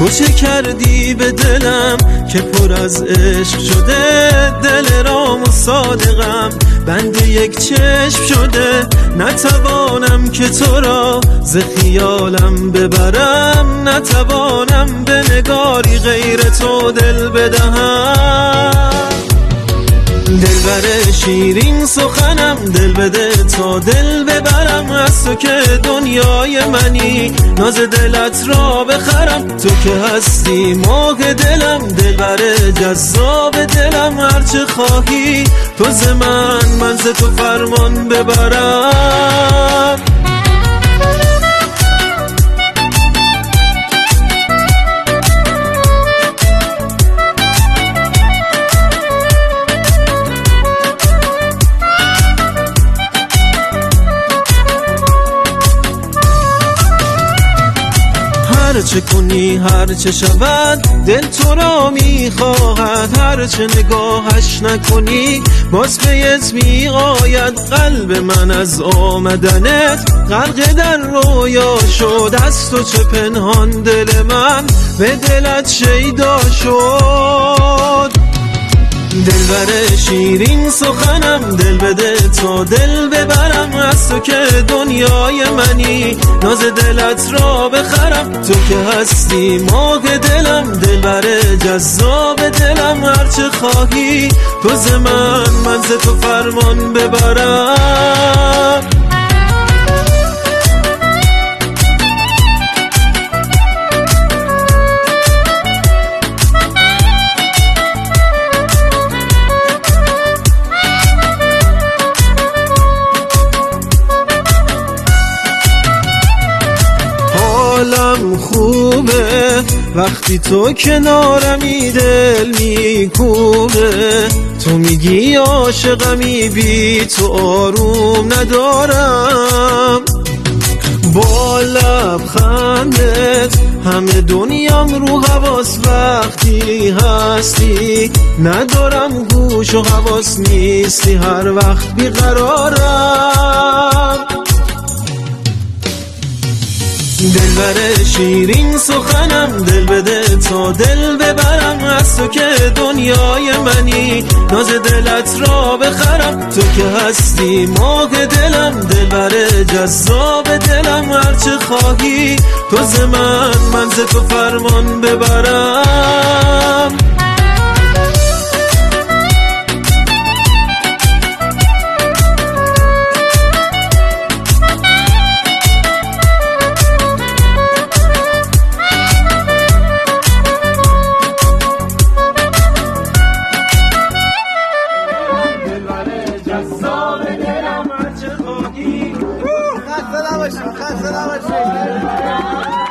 چه کردی به دلم که پر از عشق شده؟ دل رام و صادقم بند یک چشم شده. نتوانم که تو را ز خیالم ببرم، نتوانم به نگاری غیر تو دل بدهم. دلبر شیرین سخنم دل بده تا دل ببرم، از تو که دنیای منی ناز دلت را بخرم. تو که هستی ماه دلم، دلبر جذاب دلم، هرچه خواهی تو ز من ز تو فرمان ببرم. هرچه کنی هرچه شود دل تو را میخواهد، هرچه نگاهش نکنی باز پیت میآید. قلب من از آمدنت غرق در رویا شد، از تو چه پنهان دل من به دلت شیدا شد. دلبر شیرین سخنم دل بده تا دل ببرم، از تو که دنیای منی ناز دلت را بخرم. تو که هستی ماه دلم، دلبر جذاب دلم، هرچه خواهی تو ز من ز تو فرمان ببرم. حالم خوبه وقتی تو کنارمی، دل میکوبه تو میگی عاشقمی، بی تو آروم ندارم. با لبخندت همه دنیام رو حواس، وقتی هستی ندارم گوش و حواس، نیستی هر وقت بیقرارم. دلبر شیرین سخنم دل بده تا دل ببرم، از تو که دنیای منی ناز دلت را بخرم. تو که هستی ماه دلم، دلبر جذاب دلم، هرچه خواهی تو ز من ز تو فرمان ببرم. خسته نباشید.